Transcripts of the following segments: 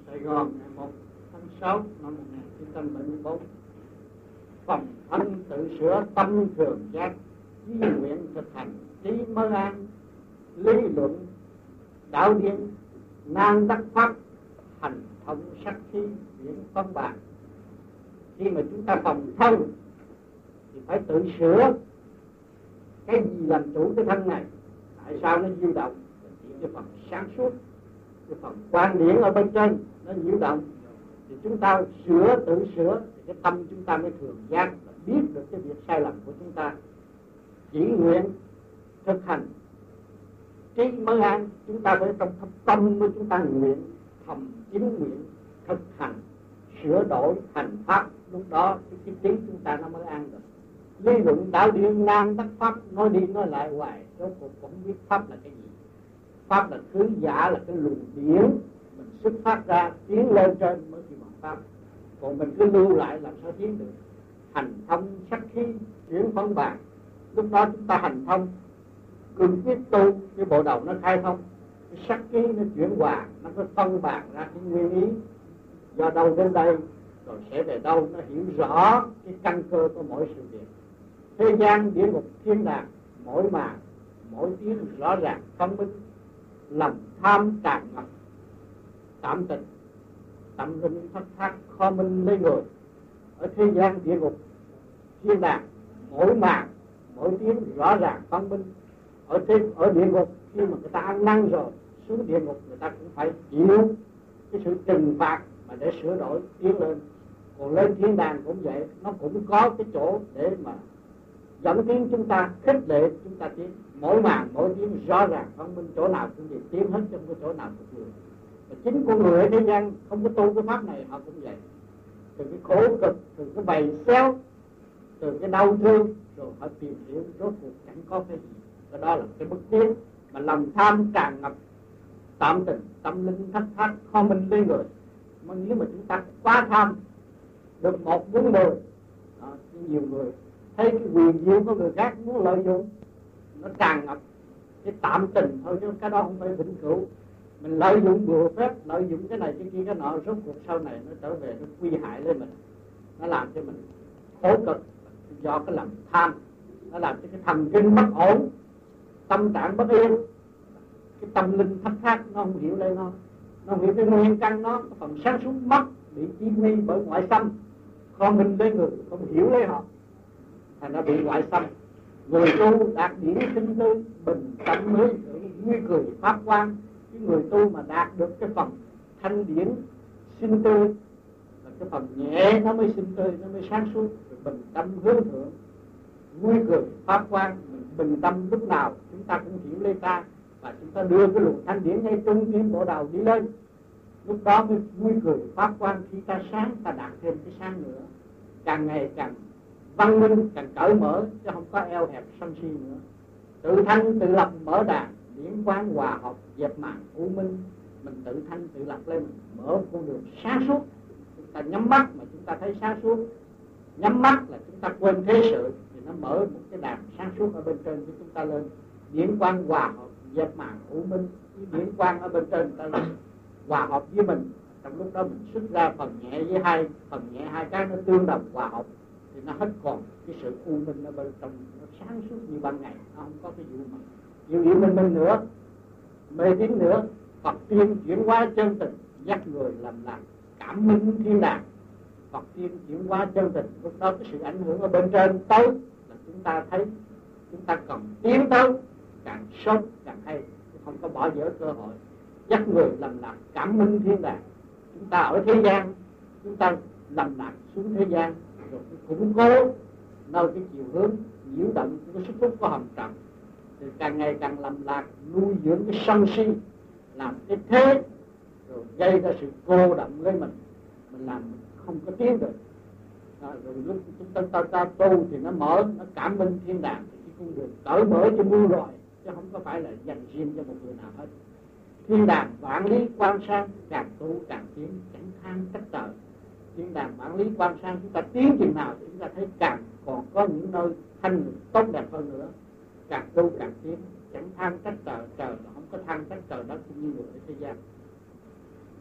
Sài Gòn ngày 1 tháng 6 năm 1974. Phòng thân tự sửa tâm thường giác, chí nguyện thực hành trí mới an, lý luận đạo điển nan đắc pháp, hành thông sắc khí viễn phân bản. Khi mà chúng ta phòng thân thì phải tự sửa cái gì làm chủ cái thân này. Tại sao nó nhiễu động? Chỉ cái phần sáng suốt, cái phần quan điển ở bên trên nó nhiễu động, thì chúng ta sửa, tự sửa thì cái tâm chúng ta mới thường giác, biết được cái việc sai lầm của chúng ta. Chỉ nguyện thực hành trí mới an. Chúng ta phải trong tâm của chúng ta nguyện, thầm chính nguyện thực hành sửa đổi hành pháp, lúc đó cái trí chúng ta nó mới an được. Lý luận đạo điển nan đắc pháp, nói đi nói lại hoài rốt cuộc cũng biết pháp là cái gì. Pháp là thứ giả, là cái luồng điển mình xuất phát ra tiến lên trên mới chỉ bằng pháp. Còn mình cứ lưu lại làm sao tiến được? Hành thông sắc khí chuyển phân bản, lúc đó chúng ta hành thông cương quyết tu, cái bộ đầu nó khai thông, cái sắc khí nó chuyển hòa, nó có phân bản ra cái nguyên ý do đâu đến đây rồi sẽ về đâu. Nó hiểu rõ cái căn cơ của mỗi sự việc. Thế gian địa ngục thiên đàng, mỗi màn mỗi tiếng rõ ràng phân minh. Lòng tham tràn ngập tạm tình, tâm linh thất thác kho minh lấy người. Ở thế gian địa ngục thiên đàng, mỗi màn mỗi tiếng rõ ràng phân minh. Ở địa ngục khi mà người ta ăn năn rồi, xuống địa ngục người ta cũng phải chịu cái sự trừng phạt mà để sửa đổi tiến lên. Còn lên thiên đàng cũng vậy, nó cũng có cái chỗ để mà dẫn tiến chúng ta, khích lệ chúng ta tiến. Mỗi màn mỗi tiếng rõ ràng phân minh, chỗ nào cũng vậy, tiến hết trong cái chỗ nào cũng được. Và chính con người ở thế gian không có tu cái pháp này họ cũng vậy. Từ cái khổ cực, từ cái bầy xéo, từ cái đau thương, rồi họ tìm hiểu rốt cuộc chẳng có cái gì. Cái đó là cái bất tiến mà lòng tham tràn ngập tạm tình, tâm linh thất thác kho minh lấy người. Mà nếu mà chúng ta quá tham, được 1 muốn 10, nhiều người thấy cái quyền diệu của người khác muốn lợi dụng, nó tràn ngập cái tạm tình thôi, chứ cái đó không phải vĩnh cửu. Mình lợi dụng bừa phép, lợi dụng cái này cái kia cái nọ, rốt cuộc sau này nó trở về nó quy hại lên mình, nó làm cho mình khổ cực do cái lòng tham, nó làm cho cái thần kinh bất ổn, tâm trạng bất yên, cái tâm linh thất thác nó không hiểu lên nó không hiểu cái nguyên căn nó, cái phần sáng suốt mất, bị chi nguy bởi ngoại xâm, không minh lấy người, không hiểu lấy họ, thành ra bị ngoại xâm. Người tu đạt điển sinh tư, bình tâm mới vui cười pháp quan. Cái người tu mà đạt được cái phần thanh điển sinh tư là cái phần nhẹ, nó mới sinh tươi, nó mới sáng suốt, bình tâm hướng thượng, vui cười pháp quan. Bình tâm lúc nào chúng ta cũng hiểu lấy ta, và chúng ta đưa cái luồng thanh điển ngay trung tim bộ đầu đi lên, lúc đó mới vui cười pháp quan. Khi ta sáng, ta đạt thêm cái sáng nữa, càng ngày càng văn minh, càng cởi mở, chứ không có eo hẹp sân si nữa. Tự thanh tự lập mở đàn, điển quán hòa hợp dẹp màn u minh. Mình tự thanh tự lập lên, mình mở con đường sáng suốt. Chúng ta nhắm mắt mà chúng ta thấy sáng suốt, nhắm mắt là chúng ta quên thế sự, thì nó mở một cái đàn sáng suốt ở bên trên của chúng ta lên. Điển quang hòa hợp dẹp màn u minh, cái điển quang ở bên trên ta lên hòa hợp với mình. Trong lúc đó mình xuất ra phần nhẹ với hai cái nó tương đồng hòa hợp, thì nó hết còn cái sự u minh ở bên trong, nó sáng suốt như ban ngày, nó không có cái vụ mà yêu minh nữa, mê tín nữa. Phật tiên chuyển hóa chân tình, dắt người làm lạc cảm minh thiên đàng. Phật tiên chuyển hóa chân tình, lúc đó cái sự ảnh hưởng ở bên trên tới là chúng ta thấy chúng ta cần tiến tới, càng sớm càng hay, không có bỏ dở cơ hội. Dắt người làm lạc cảm minh thiên đàng. Chúng ta ở thế gian, chúng ta làm lạc xuống thế gian, rồi củng cố nơi cái chiều hướng nhiễu động của sức hút của hồng trần, thì càng ngày càng làm lạc, nuôi dưỡng cái sân si, làm cái thế, rồi gây ra sự cô động với mình làm không có tiến được. Rồi lúc chúng ta tu thì nó mở, nó cảm minh thiên đàng, thì cái con đường cởi mở cho muôn loài, chứ không có phải là dành riêng cho một người nào hết. Thiên đàng vạn lý quan sang, càng tu càng tiến, chẳng than trách trời. Thiên đàng vạn lý quan sang, chúng ta tiến chừng nào thì chúng ta thấy càng còn có những nơi thanh tốt đẹp hơn nữa. Càng tu càng tiến, chẳng than trách trời, trời là không có than trách trời đó cũng như người ở thế gian.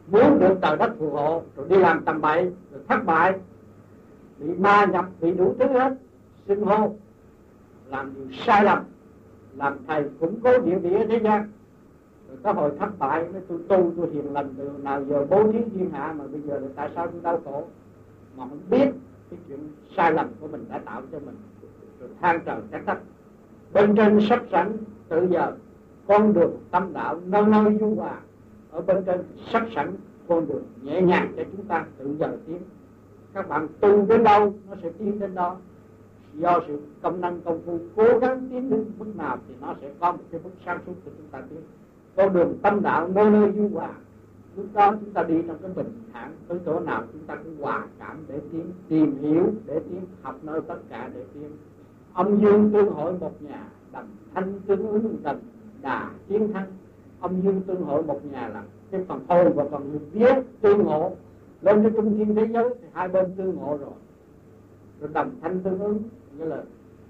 muốn được trời đất phù hộ, rồi đi làm tầm bậy, rồi thất bại, bị ma nhập, bị đủ thứ hết, sinh hô, làm điều sai lầm, làm thầy củng cố địa vị ở thế gian. Rồi tới hồi thất bại mới tôi hiền lành từ nào giờ bố thí thiên hạ, mà bây giờ là tại sao tôi đau khổ mà không biết cái chuyện sai lầm của mình đã tạo cho mình, rồi than trời trách đất. Bên trên sắp sẵn tự giờ con đường tâm đạo nơi nơi du hòa, ở bên trên sắp sẵn con đường nhẹ nhàng cho chúng ta tự giờ tiến. Các bạn tu đến đâu nó sẽ tiến đến đó, do sự công năng công phu cố gắng tiến đến bước nào thì nó sẽ có một cái bước sáng suốt của chúng ta tiến. Con đường tâm đạo nơi nơi du hòa, lúc đó chúng ta đi trong cái bình thản, tới chỗ nào chúng ta cũng hòa cảm để tiến, tìm hiểu để tiến, học nơi tất cả để tiến. Âm dương tương hội một nhà, đầm thanh tương ứng đầm đà chiến thắng. Âm dương tương hội một nhà là cái phần hồn và phần lực vía tương ngộ lên cho trung thiên thế giới, thì hai bên tương ngộ rồi. Rồi đầm thanh tương ứng, nghĩa là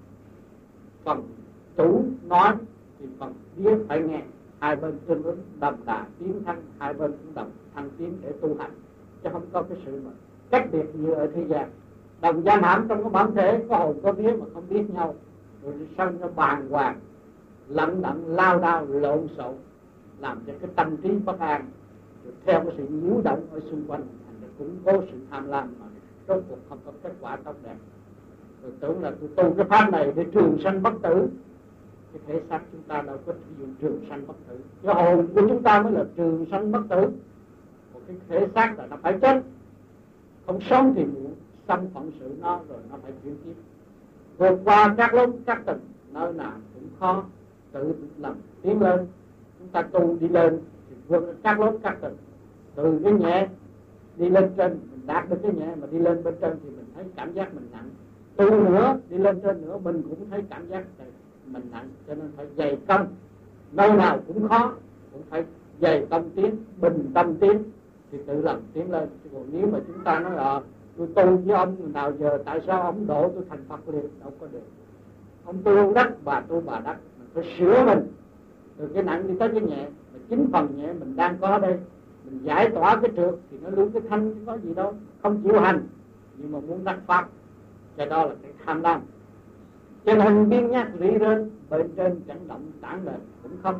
phần chủ nói thì phần vía phải nghe, hai bên tương ứng, đầm đà tiến thắng, hai bên cũng đầm thăng tiến để tu hành, chứ không có cái sự mà cách biệt như ở thế gian. Đồng giam hãm trong cái bản thể có hồn có vía mà không biết nhau, rồi sân nó bàng hoàng, lận đận lao đao lộn xộn, làm cho cái tâm trí bất an, rồi theo cái sự nhiễu động ở xung quanh, thành ra củng cố sự tham lam mà rốt cuộc không có kết quả tốt đẹp. Rồi tưởng là tôi tu cái pháp này để trường sanh bất tử, cái thể xác chúng ta đâu có sử dụng trường sanh bất tử, cái hồn của chúng ta mới là trường sanh bất tử. Một cái thể xác là nó phải chết, không sống thì muộn, xong phận sự nó rồi nó phải chuyển tiếp, vượt qua các lúc các tình, nơi nào cũng khó tự làm tiến lên. Chúng ta tu đi lên thì vượt các lúc các tình, từ cái nhẹ đi lên trên, mình đạt được cái nhẹ mà đi lên bên trên thì mình thấy cảm giác mình nặng. Tu nữa đi lên trên nữa mình cũng thấy cảm giác mình nặng, cho nên phải dày công, nơi nào cũng khó cũng phải dày công tiến, bình tâm tiến thì tự làm tiến lên. Còn nếu mà chúng ta nói là tôi tu với ông nào giờ tại sao ông độ tôi thành Phật liền, đâu có được. Ông tu đắc, bà tu bà đắc, mình phải sửa mình từ cái nặng đi tới cái nhẹ. Mà chính phần nhẹ mình đang có đây, mình giải tỏa cái trượt thì nó luôn cái thanh, có gì đâu, không chịu hành nhưng mà muốn đắc pháp, cái đó là cái tham lam. Cho nên biên nhắc rỉ rên, bên trên chẳng động tản lên cũng không.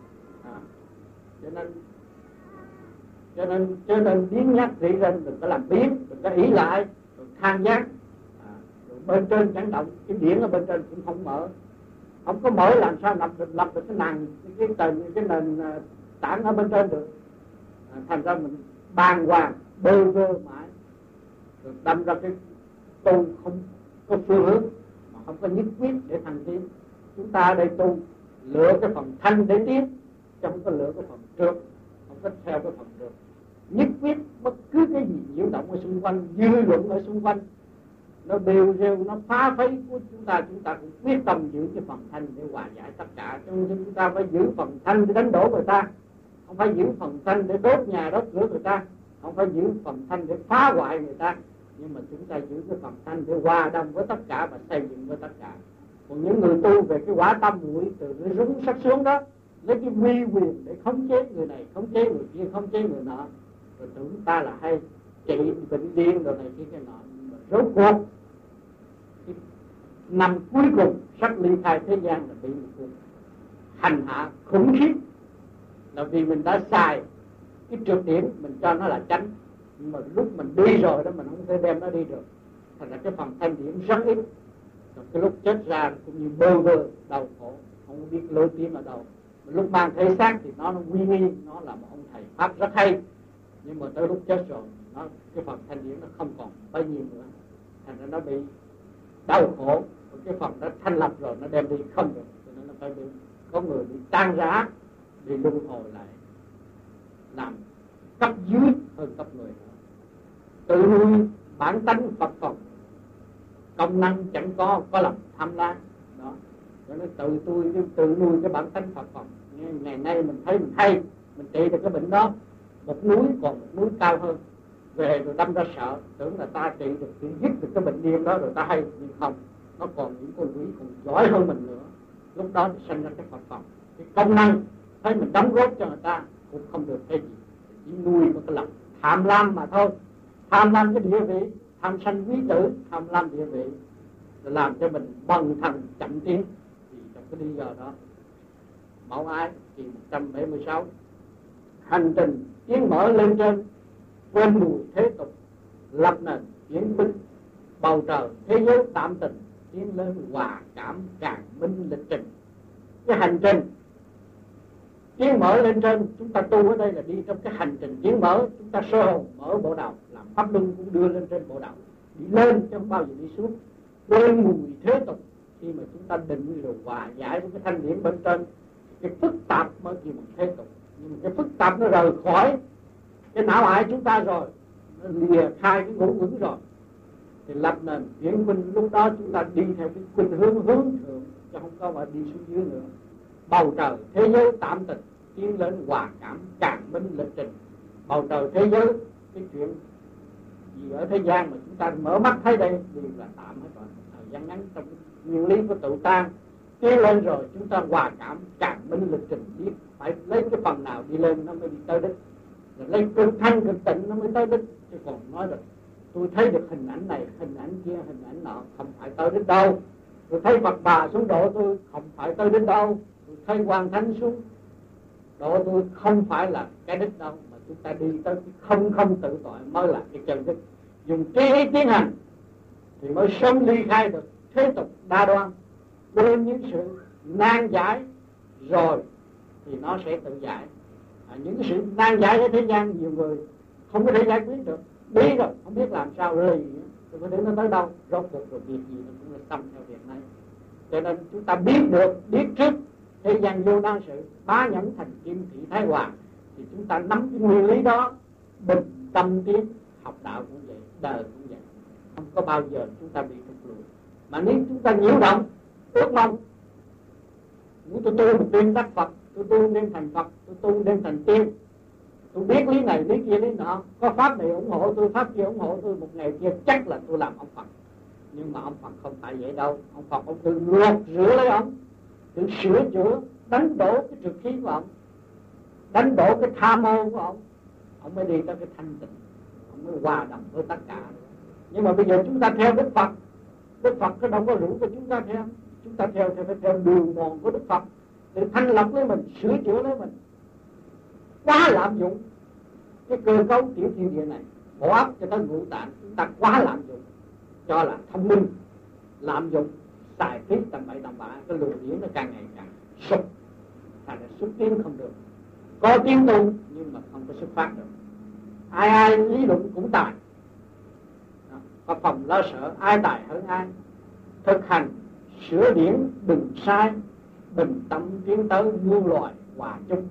Cho nên biến nhắc rỉ rên đừng có làm biến, đừng có ý lại, đừng than giác. Rồi bên trên chẳng động, cái điển ở bên trên cũng không mở, không có mở làm sao lập được cái nền cái nền tảng ở bên trên được. Thành ra mình bàng hoàng bơ vơ mãi, rồi đâm ra cái tu không có phương hướng, mà không có nhất quyết để thành tiến. Chúng ta ở đây tu lựa cái phần thanh để tiến, chứ không có lựa cái phần trượt, không có theo cái phần trượt. Nhất quyết bất cứ cái gì nhiễu động ở xung quanh, dư luận ở xung quanh, nó đều rêu, nó phá phấy của chúng ta cũng quyết tâm giữ cái phần thanh để hòa giải tất cả. Cho nên chúng ta phải giữ phần thanh để đánh đổ người ta, không phải giữ phần thanh để đốt nhà đốt cửa người ta, không phải giữ phần thanh để phá hoại người ta, nhưng mà chúng ta giữ cái phần thanh để hòa đồng với tất cả và xây dựng với tất cả. Còn những người tu về cái quả tâm muội từ cái rúng sắc xuống đó, lấy cái uy quyền để khống chế người này, khống chế người kia, khống chế người nọ, rồi tưởng ta là hay trị bệnh điên rồi này kia cái nọ. Rốt cuộc năm cuối cùng sắp ly khai thế gian là bị một cuộc hành hạ khủng khiếp, là vì mình đã xài cái trượt điểm, mình cho nó là chánh, nhưng mà lúc mình đi rồi đó mình không thể đem nó đi được, thành ra cái phần thanh điểm rất ít. Rồi cái lúc chết ra cũng như bơ vơ đau khổ, không biết lối tiến ở đâu. Lúc mang thể xác thì nó uy nghi, nó là một ông thầy pháp rất hay, nhưng mà tới lúc chết rồi cái phần thanh điển nó không còn bao nhiêu nữa, thành ra nó bị đau khổ. Cái phần nó thanh lập rồi nó đem đi không được, cho nên nó phải bị có người bị tan rã, bị luân hồi lại làm cấp dưới hơn cấp người nữa. Tự nuôi bản tánh Phật phòng, công năng chẳng có lòng tham lam đó. Cho nên tự nuôi cái bản tánh Phật phòng. Ngày nay mình thấy mình hay, mình trị được cái bệnh đó, một núi còn một núi cao hơn, về rồi đâm ra sợ, tưởng là ta trị được, trị dứt được cái bệnh điên đó rồi ta hay, nhưng không, nó còn những con quỷ còn giỏi hơn mình nữa. Lúc đó thì sinh ra cái Phật phòng, cái công năng thấy mình đóng góp cho người ta cũng không được cái gì, chỉ nuôi một cái lòng tham lam mà thôi. Tham lam cái địa vị, tham sanh quý tử, tham lam địa vị, làm cho mình bần thần chậm tiến. Thì trong cái lý do đó, Mẫu Ái kỳ 176, hành trình tiến mở lên trên, quên mùi thế tục, lập nền chuyển binh, bầu trời thế giới tạm tình, tiến lên hòa cảm càng minh lịch trình. Cái hành trình tiến mở lên trên, chúng ta tu ở đây là đi trong cái hành trình tiến mở. Chúng ta sơ hồn mở bộ đầu, làm pháp luân cũng đưa lên trên bộ đầu, đi lên chứ không bao giờ đi xuống. Quên mùi thế tục, khi mà chúng ta định rồi hòa giải với cái thanh điển bên trên, cái phức tạp mới kêu bằng thế tục. Nhưng mà cái phức tạp nó rời khỏi cái não hải chúng ta rồi, nó lìa khai cái ngũ quẩn rồi, thì lập nền chuyển minh. Lúc đó chúng ta đi theo cái khuynh hướng hướng thượng, chứ không có mà đi xuống dưới nữa. Bầu trời thế giới tạm tình, tiến lên hòa cảm càng minh lịch trình. Bầu trời thế giới, cái chuyện gì ở thế gian mà chúng ta mở mắt thấy đây đều là tạm hết rồi. Thời gian ngắn trong nguyên lý của tự tan, tiến lên rồi chúng ta hòa cảm càng minh lịch trình. Biết phải lấy cái phần nào đi lên nó mới đi tới đích, rồi lấy cực thanh cực tịnh nó mới tới đích. Chứ còn nói được tôi thấy được hình ảnh này, hình ảnh kia, hình ảnh nọ, không phải tới đích đâu. Tôi thấy Phật Bà xuống độ tôi, không phải tới đích đâu. Tôi thấy Hoàng Thánh xuống độ tôi, không phải là cái đích đâu. Mà chúng ta đi tới cái không tự tại mới là cái chân đích. Dùng trí ý tiến hành thì mới sớm ly khai được thế tục đa đoan, quên những sự nan giải rồi thì nó sẽ tự giải. Những cái sự nan giải ở thế gian nhiều người không có thể giải quyết được, đi rồi không biết làm sao lì, tôi có thể nó tới đâu, rốt cuộc rồi việc gì nó cũng là xong theo việc này. Cho nên chúng ta biết được, biết trước thế gian vô nan sự, bá nhẫn thành kim thị thái hòa, thì chúng ta nắm cái nguyên lý đó, bình tâm tiến. Học đạo cũng vậy, đời cũng vậy, không có bao giờ chúng ta bị thụt lùi. Mà nếu chúng ta nhiễu động, ước mong muốn tôi tu một tiên đắc Phật, tôi tu nên thành Phật, tôi tu nên thành tiên, tôi biết lý này, lý kia, lý nọ, có pháp này ủng hộ tôi, pháp kia ủng hộ tôi, một ngày kia chắc là tôi làm ông Phật. Nhưng mà ông Phật không phải vậy đâu. Ông Phật ông tự lột rửa lấy ông, tự sửa chữa, đánh đổ cái trực khí của ông, đánh đổ cái tham ô của ông mới đi tới cái thanh tịnh, ông mới hòa đồng với tất cả. Nhưng mà bây giờ chúng ta theo Đức Phật, Đức Phật có đâu có rủ cho chúng ta theo. Chúng ta theo phải theo đường mòn của Đức Phật để thanh lọc lấy mình, sửa chữa lấy mình. Quá lạm dụng cái cơ cấu tiểu thiên địa này, bộ óc cho tới ngũ tạng, chúng ta quá lạm dụng cho là thông minh, lạm dụng xài phí tầm bậy tầm bạ, cái luồng điển nó càng ngày càng sụp, thành là xuất tiến không được. Có tiến tu nhưng mà không có xuất phát được. Ai ai lý luận cũng tài, và phòng lo sợ ai tài hơn ai. Thực hành sửa điển đừng sai, bình tâm tiến tới muôn loài hòa chung.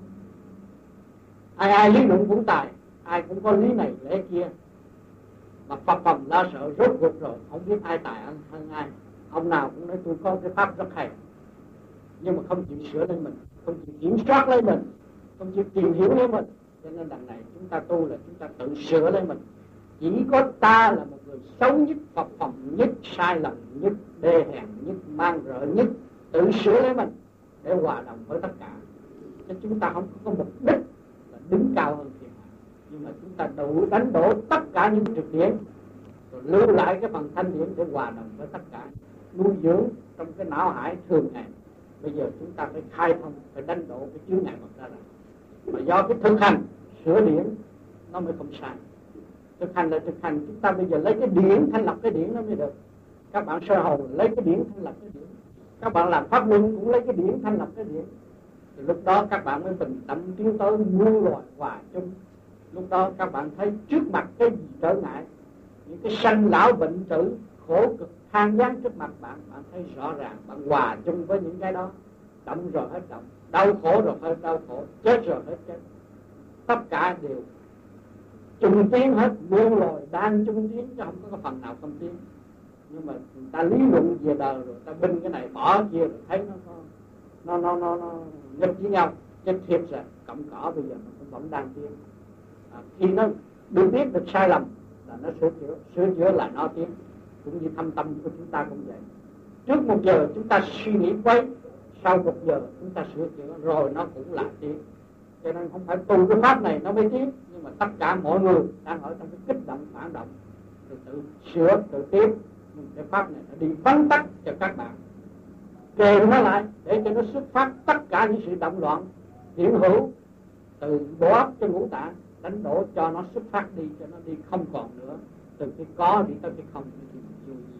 Ai ai lý luận cũng tài, ai cũng có lý này lẽ kia, mà Phật phòng lo sợ rốt cuộc rồi không biết ai tài hơn ai. Ông nào cũng nói tôi có cái pháp rất hay, nhưng mà không chịu sửa lên mình, không chịu kiểm soát lấy mình, không chịu tìm hiểu lấy mình. Cho nên đằng này chúng ta tu là chúng ta tự sửa lấy mình. Chỉ có ta là một người xấu nhất, Phật phòng nhất, sai lầm nhất, đê hèn nhất, mang rợ nhất, tự sửa lấy mình để hòa đồng với tất cả. Chứ chúng ta không có mục đích là đứng cao hơn thiệt, nhưng mà chúng ta đủ đánh đổ tất cả những trực điển, rồi lưu lại cái phần thanh điển để hòa đồng với tất cả, nuôi dưỡng trong cái não hải thường ngày. Bây giờ chúng ta phải khai thông, phải đánh đổ cái chướng ngại vật ra rồi. Mà do cái thực hành sửa điển nó mới không sai. Thực hành là thực hành, chúng ta bây giờ lấy cái điển thanh lập cái điển nó mới được. Các bạn sơ hồn lấy cái điển thanh lập cái điển, các bạn làm pháp luân cũng lấy cái điển thanh lập cái điển. Thì lúc đó các bạn mới bình tâm tiến tới muôn loài hòa chung. Lúc đó các bạn thấy trước mặt cái gì trở ngại, những cái sanh lão bệnh tử khổ cực than gián trước mặt bạn, bạn thấy rõ ràng, bạn hòa chung với những cái đó. Động rồi hết động, đau khổ rồi hết đau khổ, chết rồi hết chết. Tất cả đều chung tiến hết, muôn loài đang chung tiến, chứ không có phần nào không tiến. Nhưng mà người ta lý luận về đời rồi ta binh cái này bỏ kia rồi thấy nó nghịch với nhau. Trên thiệt rồi cộng cỏ bây giờ nó vẫn đang tiến. Khi nó được biết được sai lầm là nó sửa chữa là nó tiến. Cũng như thâm tâm của chúng ta cũng vậy. Trước một giờ chúng ta suy nghĩ quấy, sau một giờ chúng ta sửa chữa rồi nó cũng là tiến. cho nên không phải tu cái pháp này nó mới tiến, nhưng mà tất cả mọi người đang ở trong cái kích động phản động, tự sửa tự tiến. Nhưng cái pháp này nó đi vắn tắt cho các bạn, kề nó lại để cho nó xuất phát tất cả những sự động loạn hiện hữu từ bộ óc cho ngũ tạng, đánh đổ cho nó xuất phát đi, cho nó đi không còn nữa, từ cái có đi tới cái không thì vô gì.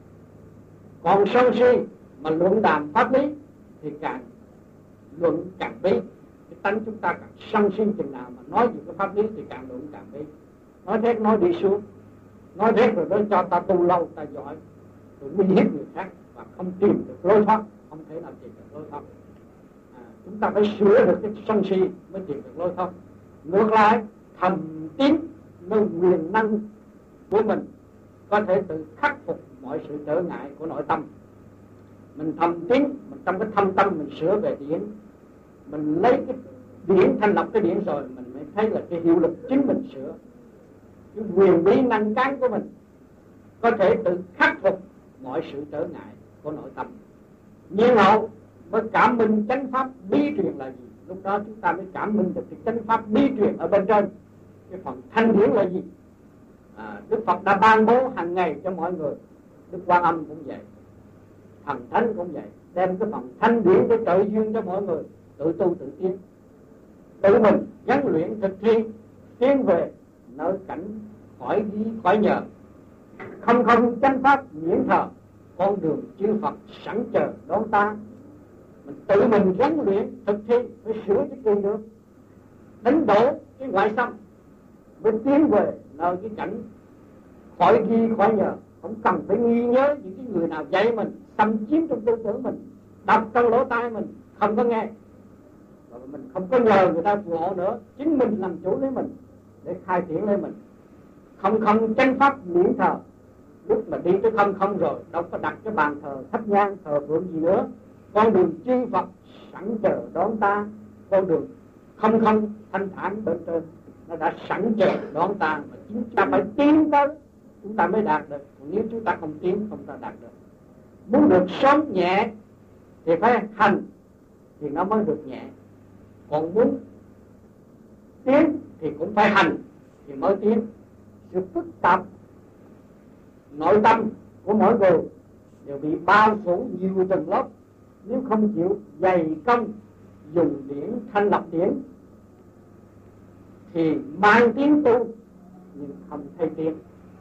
Còn sân si mà luận đàm pháp lý thì càng luận càng bí. Cái tánh chúng ta càng sân si chừng nào mà nói về cái pháp lý thì càng luận càng bí. Nói thét nói đi xuống, nói thét rồi nói cho ta tu lâu ta giỏi, rồi uy hiếp người khác và không tìm được lối thoát, không thể nào tìm được lối thoát. Chúng ta phải sửa được cái sân si mới tìm được lối thoát. Ngược lại, thầm tín nơi quyền năng của mình có thể tự khắc phục mọi sự trở ngại của nội tâm. Mình thầm tín, mình trong cái thâm tâm mình sửa về điển, mình lấy cái điển thành lập cái điển rồi mình mới thấy là cái hiệu lực chính mình sửa. Cái quyền bí năng cán của mình có thể tự khắc phục mọi sự trở ngại của nội tâm. Nhiên hậu mới cảm minh chánh pháp bí truyền là gì? Lúc đó chúng ta mới cảm minh được cái chánh pháp bí truyền ở bên trên. Cái phần thanh điển là gì? Đức Phật đã ban bố hàng ngày cho mọi người. Đức Quan Âm cũng vậy, Thần Thánh cũng vậy, đem cái phần thanh điển để trợ duyên cho mọi người tự tu tự tiến, tự mình gắn luyện thực thi, tiến về nơi cảnh khỏi ghi khỏi nhờ. Không không chánh pháp miễn thờ, con đường chư Phật sẵn chờ đón ta. Mình tự mình gắn luyện thực thi phải sửa cái kỳ được, đánh đổ cái ngoại xâm mới tiến về nơi cái cảnh khỏi ghi khỏi nhờ. Không cần phải nghi nhớ những cái người nào dạy mình, xâm chiếm trong tư tưởng mình, đập trong lỗ tai mình, không có nghe. Rồi mình không có nhờ người ta phù hộ nữa, chính mình làm chủ lấy mình để khai triển lấy mình. Không không chánh pháp miễn thờ. Lúc mà đi tới không không rồi đâu có đặt cái bàn thờ thắp nhang thờ phượng gì nữa. Con đường chư Phật sẵn chờ đón ta. Con đường không không thanh thản bên trên nó đã sẵn chờ đón ta, mà chúng ta phải tiến tới chúng ta mới đạt được. Còn nếu chúng ta không tiến không ta đạt được. Muốn được sống nhẹ thì phải hành thì nó mới được nhẹ. Còn muốn tiến thì cũng phải hành thì mới tiến. Sự phức tạp nội tâm của mỗi người đều bị bao phủ nhiều tầng lớp. Nếu không chịu dày công dùng điển thanh lập điển thì mang tiếng tu nhưng không thay tiếng.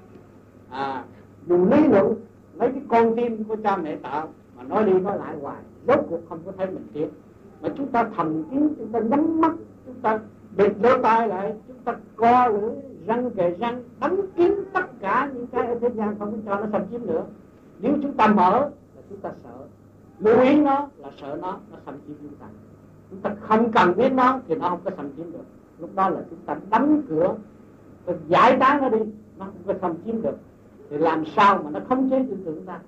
Dùng lý luận lấy cái con tim của cha mẹ tạo mà nói đi nói lại hoài, rốt cuộc không có thấy mình tiến. Mà chúng ta thầm kín, chúng ta nhắm mắt, chúng ta bịt lỗ tai lại, chúng ta co lưỡi, răng kề răng, đóng kín tất cả những cái ở thế gian, không có cho nó xâm chiếm nữa. Nếu chúng ta mở là chúng ta sợ, lưu ý nó là sợ nó xâm chiếm chúng ta. Chúng ta không cần biết nó thì nó không có xâm chiếm được. Lúc đó là chúng ta đóng cửa, rồi giải tán nó đi, nó không có xâm chiếm được. Thì làm sao mà nó khống chế tư tưởng ta?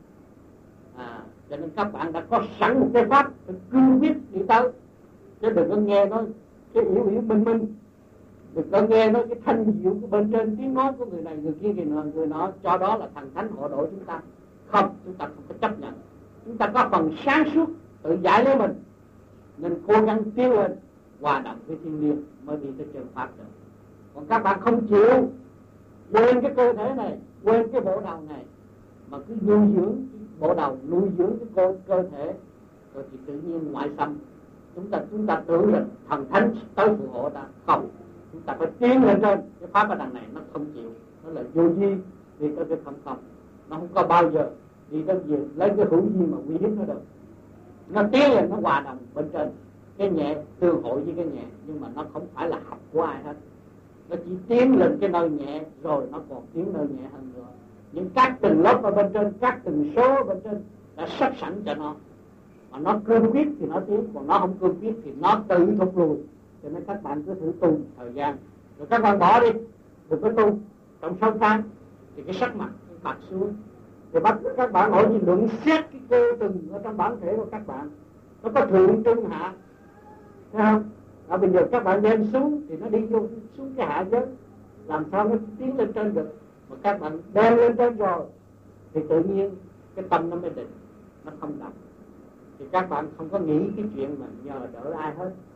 Cho nên các bạn đã có sẵn một cái pháp phải cương quyết đi tới, chứ đừng có nghe nó cái yếu yếu minh minh, đừng có nghe nó cái thanh diệu của bên trên tiếng nói của người này người kia người nọ cho đó là thần thánh hộ độ chúng ta. Không, chúng ta không có chấp nhận. Chúng ta có phần sáng suốt tự giải lấy mình, nên cố gắng tiến lên hòa đồng với thiên liêng mới đi tới chân pháp được. Còn các bạn không chịu, quên cái cơ thể này, quên cái bộ đầu này, mà cứ nuôi dưỡng bộ đầu, nuôi dưỡng cái cơ thể, rồi thì tự nhiên ngoại xâm. Chúng ta tưởng là thần thánh tới phù hộ ta. Không, chúng ta phải tiến lên trên. Cái pháp ở đằng này nó không chịu, nó là vô vi, đi tới cái không không. Nó không có bao giờ đi tới gì lấy cái hữu vi mà uy hiếp nó được. Nó tiến lên, nó hòa đồng bên trên, cái nhẹ tương hội với cái nhẹ, nhưng mà nó không phải là học của ai hết. Nó chỉ tiến lên cái nơi nhẹ rồi nó còn tiến nơi nhẹ hơn nữa. Những các tầng lớp ở bên trên, các tầng số ở bên trên đã sắp sẵn cho nó. Mà nó cương quyết thì nó tiến, còn nó không cương quyết thì nó tự thụt lùi. Cho nên các bạn cứ thử tu thời gian, rồi các bạn bỏ đi, đừng có tu trong 6 tháng thì cái sắc mặt bạc xuống. Rồi bắt các bạn hỏi gì luận xét cái cơ từng ở trong bản thể của các bạn, nó có thượng trung hạ, thấy không? Bây giờ các bạn đem xuống thì nó đi vô xuống cái hạ giới, làm sao nó tiến lên trên được? Mà các bạn đem lên trên rồi thì tự nhiên cái tâm nó mới định, nó không động. Thì các bạn không có nghĩ cái chuyện mà nhờ đỡ ai hết.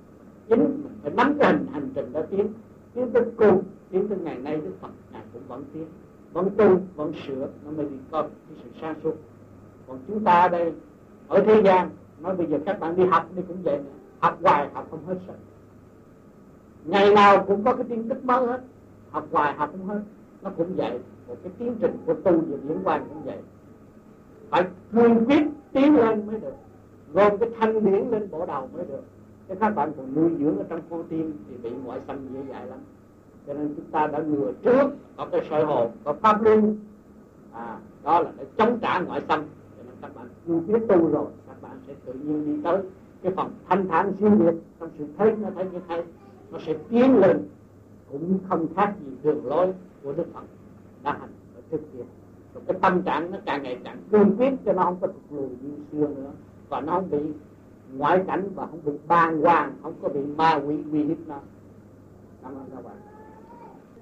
chính mình phải nắm cái hành trình đó tiến tới cùng, tiến tới ngày nay Đức Phật ngài cũng vẫn tiến, vẫn tu, vẫn sửa, nó mới đi có cái sự sáng suốt. Còn chúng ta đây ở thế gian, nói bây giờ các bạn đi học đi cũng vậy, học hoài học không hết sự, ngày nào cũng có cái tin tức mới hết, học hoài học không hết. Nó cũng vậy, một cái tiến trình của tu về điển quang cũng vậy, phải cương quyết tiến lên mới được, gồm cái thanh điển lên bộ đầu mới được. Cái các bạn còn nuôi dưỡng ở trong con tim thì bị ngoại xâm dễ dãi lắm. Cho nên chúng ta đã ngừa trước, có cái soi hồn, có pháp luân, đó là để chống trả ngoại xâm. Cho nên các bạn cương quyết tu rồi, các bạn sẽ tự nhiên đi tới cái phần thanh thản siêu việt, trong sự thấy nó thấy như thấy, nó sẽ tiến lên, cũng không khác gì đường lối của Đức Phật đã hành ở trước kia. Rồi cái tâm trạng nó càng ngày càng cương quyết, cho nó không có thụt lùi như xưa nữa, và nó không bị ngoại cảnh, và không bị bàng hoàng, không có bị ma quỷ uy hiếp nó. Cảm ơn các bạn.